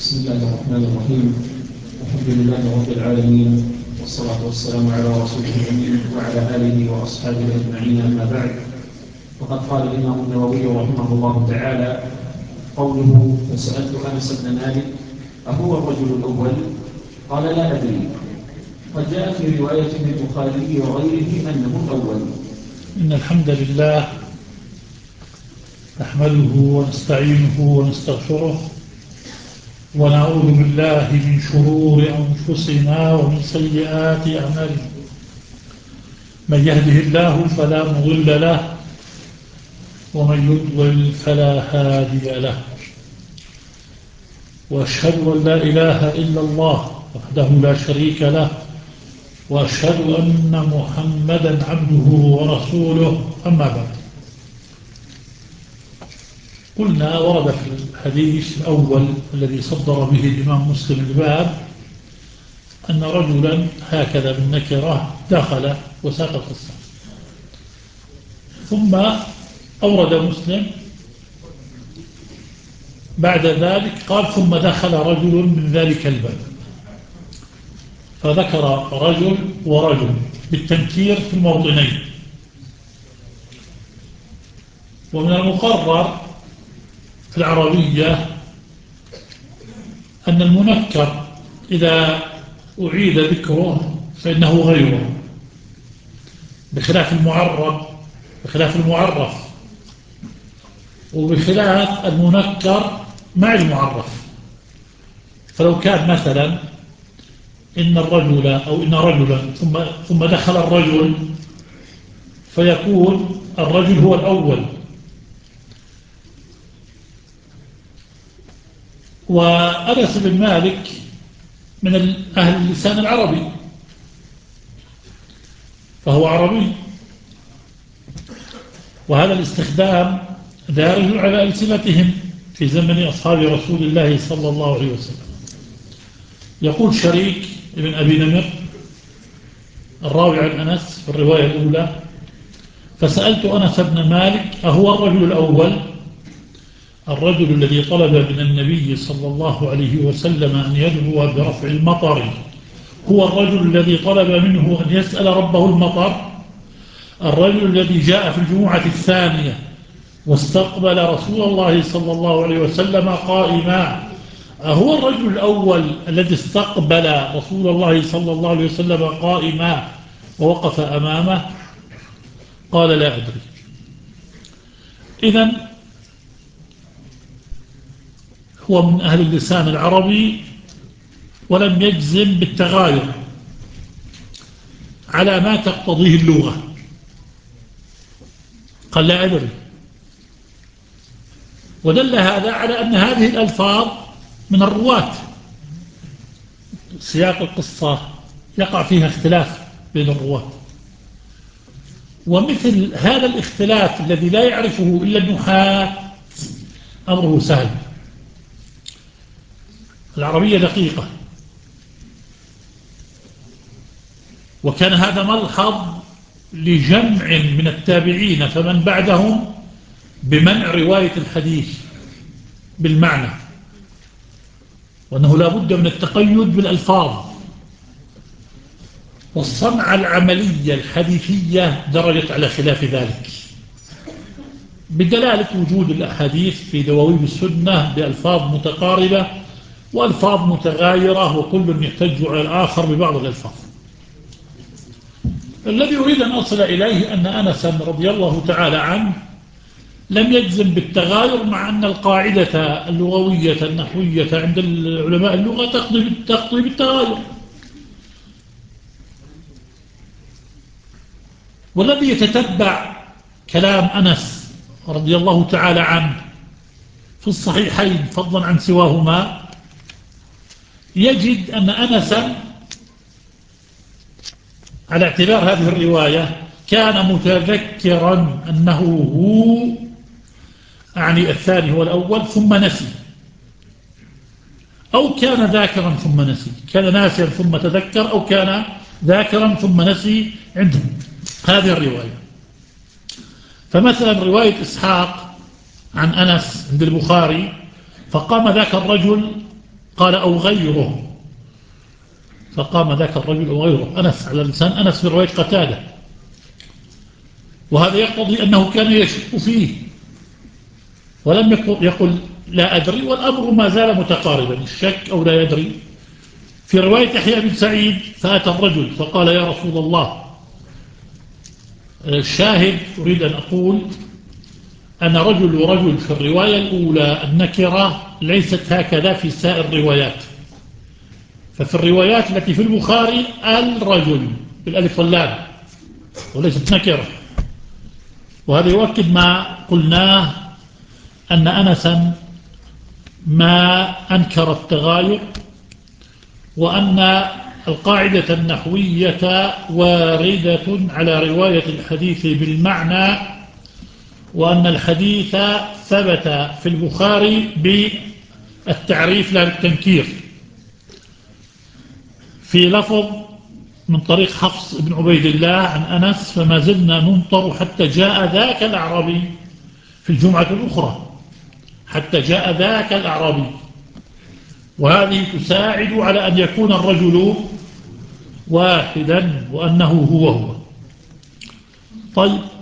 بسم الله الرحمن الرحيم. الحمد لله رب العالمين، والصلاة والسلام على رسوله الأمين وعلى آله وأصحابه أجمعين، أما بعد. وقد قال الإمام النووي رحمه الله تعالى قوله: فسألت أنس بن مالك أهو الرجل الأول؟ قال: لا أدري. قد جاء في رواية البخاري وغيره أنه الأول. إن الحمد لله نحمده ونستعينه ونستغفره ونعوذ بالله من شرور أنفسنا ومن سيئات أعمالنا. من يهده الله فلا مضل له ومن يضلل فلا هادي له، وأشهد أن لا إله إلا الله وحده لا شريك له، وأشهد أن محمدا عبده ورسوله، أما بعد. قلنا ورد في الحديث الأول الذي صدر به الإمام مسلم الباب أن رجلا هكذا بالنكرة دخل وساق القصة، ثم أورد مسلم بعد ذلك قال: ثم دخل رجل من ذلك الباب، فذكر رجل ورجل بالتنكير في الموطنين. ومن المقرر في العربية أن المنكر إذا أعيد ذكره فإنه غيره، بخلاف المعرف وبخلاف المنكر مع المعرف. فلو كان مثلا إن الرجل أو إن رجلا ثم دخل الرجل، فيكون الرجل هو الأول. وأنس بن مالك من أهل اللسان العربي، فهو عربي، وهذا الاستخدام دارج على ألسنتهم في زمن أصحاب رسول الله صلى الله عليه وسلم. يقول شريك بن أبي نمر الراوي عن أنس في الرواية الأولى: فسألت أنس بن مالك أهو الرجل الأول؟ الرجل الذي طلب من النبي صلى الله عليه وسلم أن يدعو برفع المطر هو الرجل الذي طلب منه أن يسأل ربه المطر؟ الرجل الذي جاء في الجمعة الثانية واستقبل رسول الله صلى الله عليه وسلم قائما أهو الرجل الأول الذي استقبل رسول الله صلى الله عليه وسلم قائما ووقف أمامه؟ قال: لا أدري. إذن هو من أهل اللسان العربي ولم يجزم بالتغاير على ما تقتضيه اللغة، قال: لا أدري. ودل هذا على أن هذه الألفاظ من الرواة. سياق القصة يقع فيها اختلاف بين الرواة، ومثل هذا الاختلاف الذي لا يعرفه إلا النحاة أمره سهل. العربية دقيقة، وكان هذا ملحظ لجمع من التابعين فمن بعدهم بمنع رواية الحديث بالمعنى، وأنه لا بد من التقيد بالألفاظ. والصنعة العملية الحديثية درجت على خلاف ذلك بدلالة وجود الأحاديث في دواوين السنة بألفاظ متقاربة وألفاظ متغايرة، وكل يحتج على الآخر ببعض الألفاظ. الذي أريد أن أصل إليه أن أنس رضي الله تعالى عنه لم يجزم بالتغاير، مع أن القاعدة اللغوية النحوية عند العلماء اللغة تقضي بالتغاير. والذي يتتبع كلام أنس رضي الله تعالى عنه في الصحيحين فضلا عن سواهما يجد أن أنسا على اعتبار هذه الرواية كان متذكرا أنه هو، يعني الثاني هو الأول، ثم نسي، أو كان ذاكرا ثم نسي، كان ناسيا ثم تذكر، أو كان ذاكرا ثم نسي عنده هذه الرواية. فمثلا رواية إسحاق عن أنس عند البخاري: فقام ذاك الرجل قال أو غيره، فقام ذاك الرجل أو غيره، أنس على لسان أنس في رواية قتادة، وهذا يقتضي أنه كان يشك فيه ولم يقل لا أدري، والأمر ما زال متقاربا، الشك أو لا يدري. في رواية يحيى بن سعيد فأتى الرجل فقال يا رسول الله. الشاهد أريد أن أقول أن رجل ورجل في الرواية الأولى النكرة ليست هكذا في سائر الروايات. ففي الروايات التي في البخاري الرجل بالألف واللام وليست نكرة، وهذا يؤكد ما قلناه أن أنسا ما أنكر التغاير، وأن القاعدة النحوية واردة على رواية الحديث بالمعنى، وأن الحديث ثبت في البخاري بالتعريف لا بالتنكير. في لفظ من طريق حفص بن عبيد الله عن أنس فما زلنا نمطر حتى جاء ذاك الأعرابي في الجمعة الأخرى، حتى جاء ذاك الأعرابي، وهذه تساعد على أن يكون الرجل واحدا وأنه هو. طيب